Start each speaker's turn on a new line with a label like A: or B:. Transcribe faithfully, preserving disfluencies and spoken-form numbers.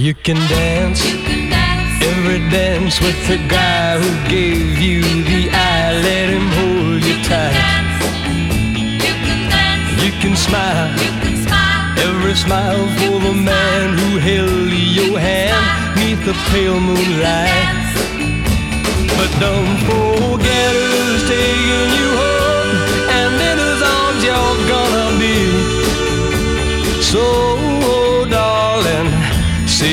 A: You can dance,
B: You can dance
A: every dance with the guy who gave you the eye. Let him hold you tight.
B: dance. You can dance.
A: You can smile,
B: You can smile.
A: every smile for the man who held your hand 'neath the pale moonlight.
B: Dance.
A: But don't forget